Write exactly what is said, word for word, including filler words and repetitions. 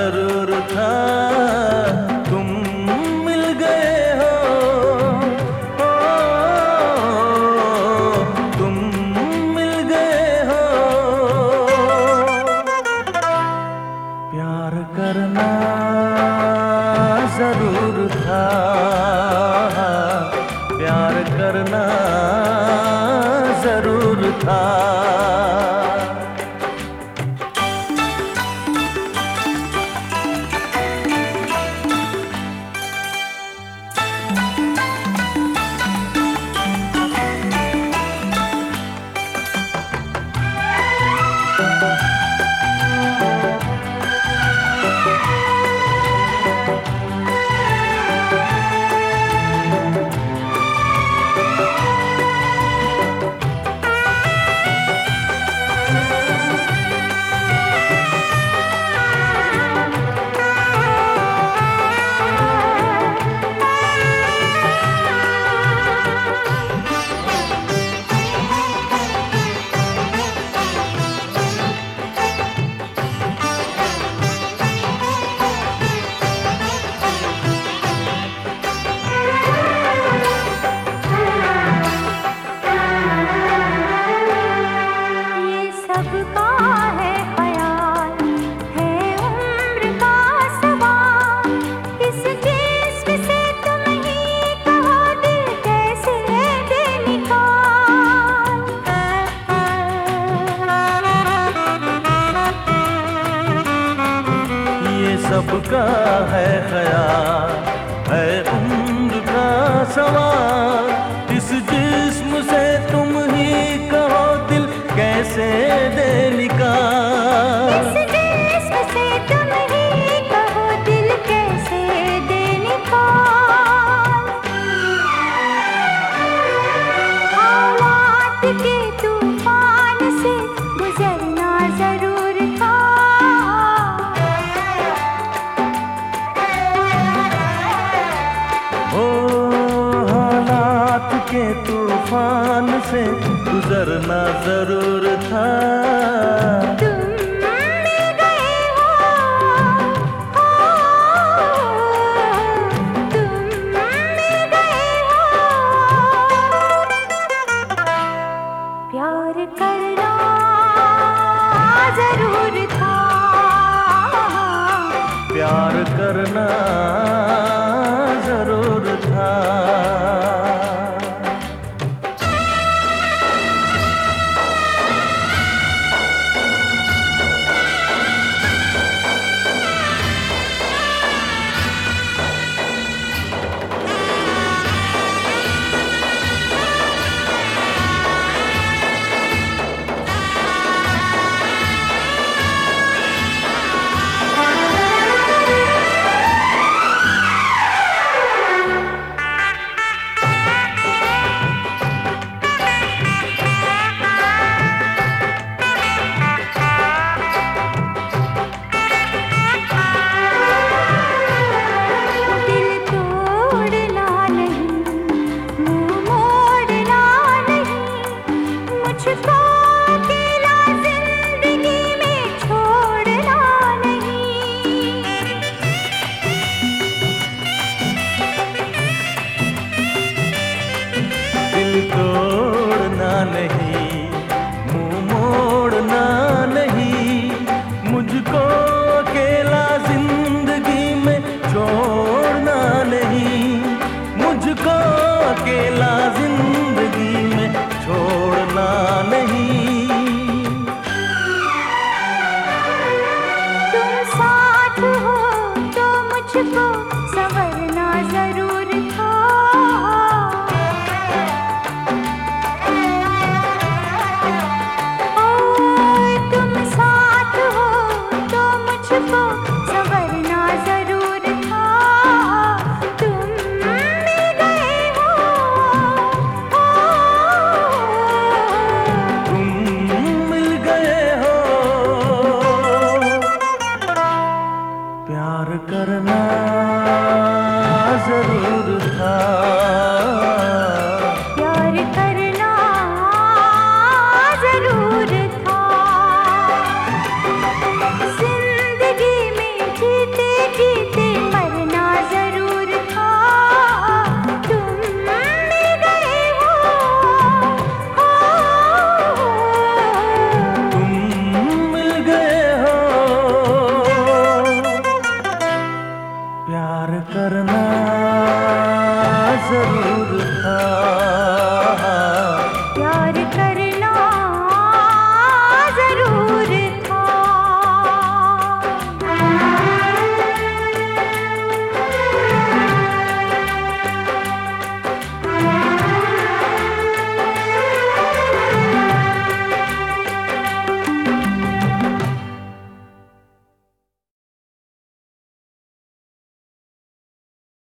जरूर था। तुम मिल गए हो, ओ, तुम मिल गए हो। प्यार करना जरूर था, प्यार करना जरूर था। सबका है ख्याल, है उम्र का सवाल। इस जिस्म से तुम ही कहो दिल कैसे दे निकाल। इस जिस्म से तुम ही कहो दिल कैसे दे निकाल। हालात के तूफान से गुजरना जरूर था। के तूफान से गुजरना जरूर था। तुम मिल गए हो, हो, तुम मिल गए हो। प्यार करना जरूर था, प्यार करना जरूर था। तोड़ना नहीं, मुंह मोड़ना नहीं, मुझको अकेला जिंदगी में छोड़ना नहीं, मुझको अकेला जिंदगी में छोड़ना नहीं। तुम साथ हो तो मुझको संवरना जरूर था। संवरना जरूर था। तुम मिल गए हो, हो, तुम मिल गए हो। प्यार करना जरूर था, प्यार करना जरूर था। जिंदगी में जी प्यार करना जरूर था।